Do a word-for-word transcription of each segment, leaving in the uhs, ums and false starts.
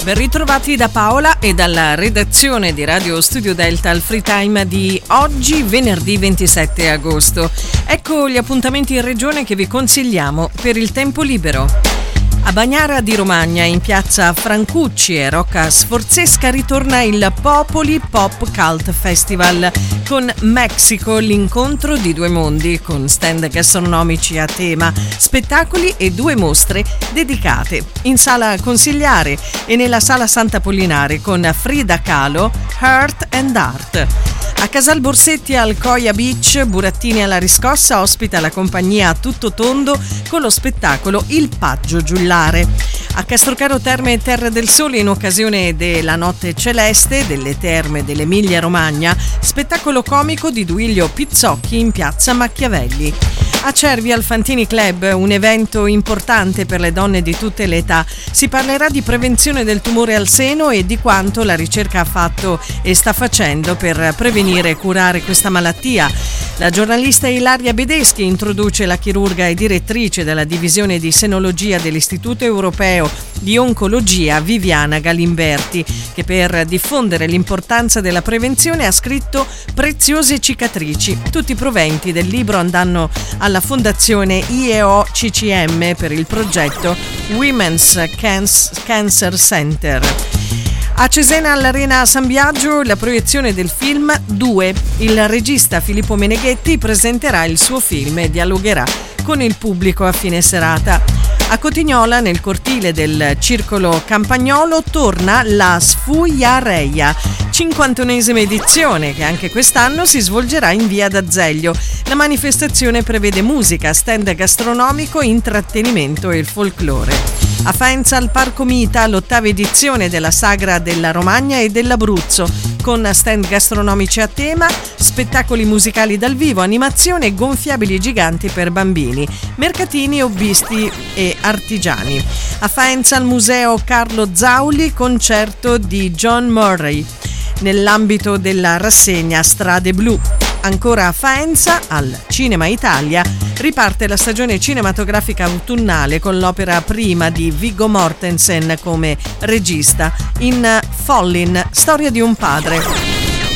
Ben ritrovati da Paola e dalla redazione di Radio Studio Delta al Free Time di oggi, venerdì ventisette agosto. Ecco gli appuntamenti in regione che vi consigliamo per il tempo libero. A Bagnara di Romagna, in piazza Francucci e Rocca Sforzesca, ritorna il Popoli Pop Cult Festival con Mexico, l'incontro di due mondi, con stand gastronomici a tema, spettacoli e due mostre dedicate in sala Consigliare e nella sala Sant'Apollinare con Frida Kahlo, Heart and Art. A Casal Borsetti al Coia Beach, Burattini alla Riscossa ospita la compagnia a tutto tondo con lo spettacolo Il Paggio Giullare. A Castrocaro Terme e Terra del Sole, in occasione della Notte Celeste delle Terme dell'Emilia Romagna, spettacolo comico di Duilio Pizzocchi in piazza Machiavelli. A Cervi al Fantini Club, un evento importante per le donne di tutte le età. Si parlerà di prevenzione del tumore al seno e di quanto la ricerca ha fatto e sta facendo per prevenire e curare questa malattia. La giornalista Ilaria Bedeschi introduce la chirurga e direttrice della divisione di senologia dell'Istituto Europeo di Oncologia Viviana Galimberti, che per diffondere l'importanza della prevenzione ha scritto Preziose cicatrici. Tutti i proventi del libro andranno alla Fondazione I E O C C M per il progetto Women's Cancer Center. A Cesena all'Arena San Biagio la proiezione del film due. Il regista Filippo Meneghetti presenterà il suo film e dialogherà con il pubblico a fine serata. A Cotignola, nel cortile del Circolo Campagnolo, torna la Sfuiareia, cinquantunesima edizione, che anche quest'anno si svolgerà in via d'Azeglio. La manifestazione prevede musica, stand gastronomico, intrattenimento e folklore. A Faenza al Parco Mita, l'ottava edizione della Sagra della Romagna e dell'Abruzzo, con stand gastronomici a tema, spettacoli musicali dal vivo, animazione e gonfiabili giganti per bambini, mercatini, hobbisti e artigiani. A Faenza al Museo Carlo Zauli, concerto di John Murray, nell'ambito della rassegna Strade Blu. Ancora a Faenza, al Cinema Italia, riparte la stagione cinematografica autunnale con l'opera prima di Viggo Mortensen come regista in Follin, storia di un padre.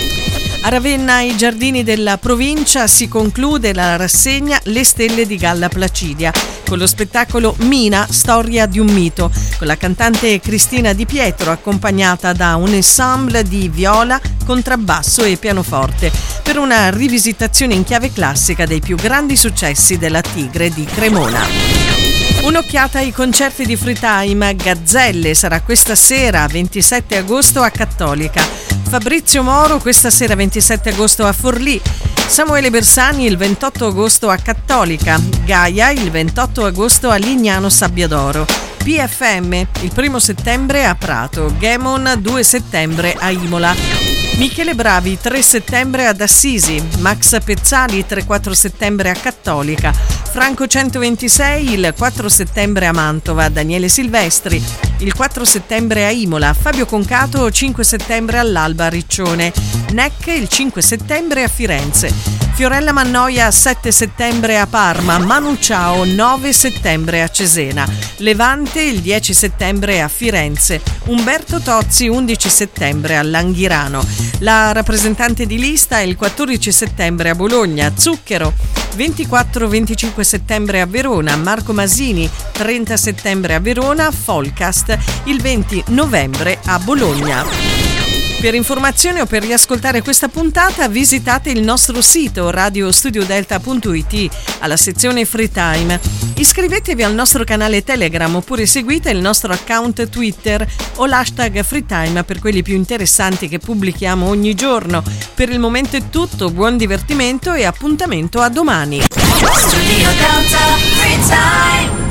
A Ravenna, ai giardini della provincia, si conclude la rassegna Le stelle di Galla Placidia con lo spettacolo Mina, storia di un mito, con la cantante Cristina Di Pietro accompagnata da un ensemble di viola, contrabbasso e pianoforte per una rivisitazione in chiave classica dei più grandi successi della Tigre di Cremona. Un'occhiata ai concerti di Free Time. Gazzelle sarà questa sera ventisette agosto a Cattolica. Fabrizio Moro questa sera ventisette agosto a Forlì. Samuele Bersani il ventotto agosto a Cattolica. Gaia il ventotto agosto a Lignano Sabbiadoro. P F M il primo settembre a Prato. Gemon due settembre a Imola. Michele Bravi tre settembre ad Assisi. Max Pezzali tre quattro settembre a Cattolica. Franco centoventisei il quattro settembre a Mantova. Daniele Silvestri il quattro settembre a Imola. Fabio Concato cinque settembre all'Alba a Riccione. Neck il cinque settembre a Firenze. Fiorella Mannoia sette settembre a Parma. Manu Ciao nove settembre a Cesena. Levante il dieci settembre a Firenze. Umberto Tozzi undici settembre all'Anghirano. La rappresentante di lista è il quattordici settembre a Bologna. Zucchero ventiquattro venticinque settembre a Verona. Marco Masini trenta settembre a Verona. Folcast il venti novembre a Bologna. Per informazioni o per riascoltare questa puntata visitate il nostro sito radio studio delta punto it alla sezione Free Time. Iscrivetevi al nostro canale Telegram oppure seguite il nostro account Twitter o l'hashtag Free Time per quelli più interessanti che pubblichiamo ogni giorno. Per il momento è tutto, buon divertimento e appuntamento a domani. Studio Delta Free Time.